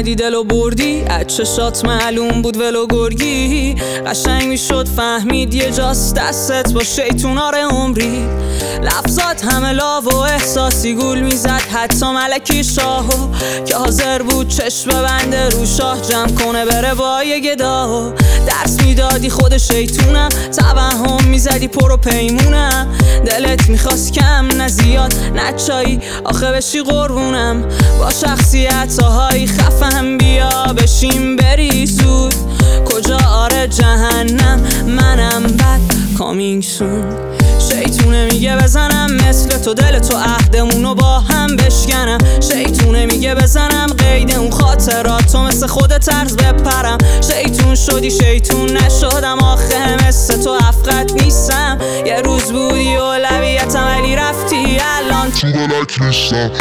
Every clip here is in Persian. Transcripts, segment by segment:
کردی دلو بردی، از چشات معلوم بود ولو گرگی. قشنگ میشد فهمید یه جاست دستت با شیطونار عمری. لفظات همه لاو و احساسی گول میزد، حتی ملکی شاهو که حاضر بود چشم بنده رو شاه جمع کنه بره با یه گدا. درس میدادی خود شیطونم، توهم میزدی پر و پیمونم. دلت میخواست کم نه زیاد نه چایی، آخه بشی قربونم. با شخصیت های خفم بیا بشیم بری زود. کجا آره جهنم منم بد کامینگ سون. شیطونه میگه بزنم مثل تو دل تو عهدمونو با هم بشکنم. شیطونه میگه بزنم قید اون خاطراتو مثل خود طرز بپرم. شیطون شدی شیطون نشدم، آخه مثل تو افقت نیستم. یه روز بودی اولویتم ولی رفتی الان تو بلک نیستم.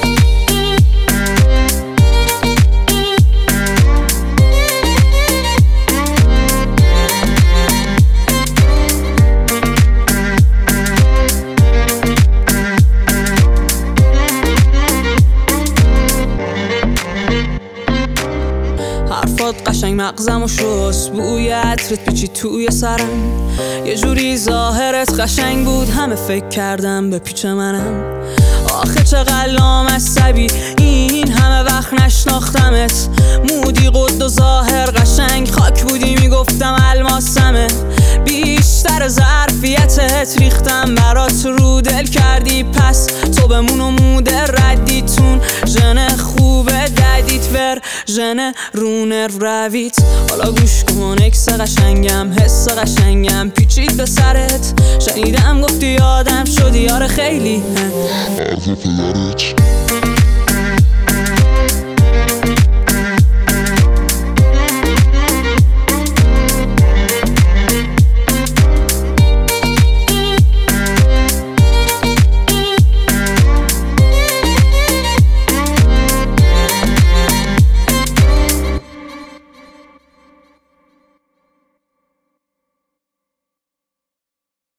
حرفات قشنگ مغزمو شست، بوی عطرت پیچید توی سرم. یه جوری ظاهرت قشنگ بود، همه فکر کردم به پیچ منم. آخه چقدر لامصبی این همه وقت نشناختمت. مودی قد و ظاهر قشنگ خاک بودی میگفتم الماسمه. بیشتر ظرفیتت ریختم برات رو دل کردی، پس تو بمون و موده ردیتون. ژن خوبه ددیت ور ژن رونر رویت. حالا گوش کن اکس قشنگم، حس قشنگم پیچید به سرت. شنیدم گفتی آدم شدی، آره خیلی حرف پدرت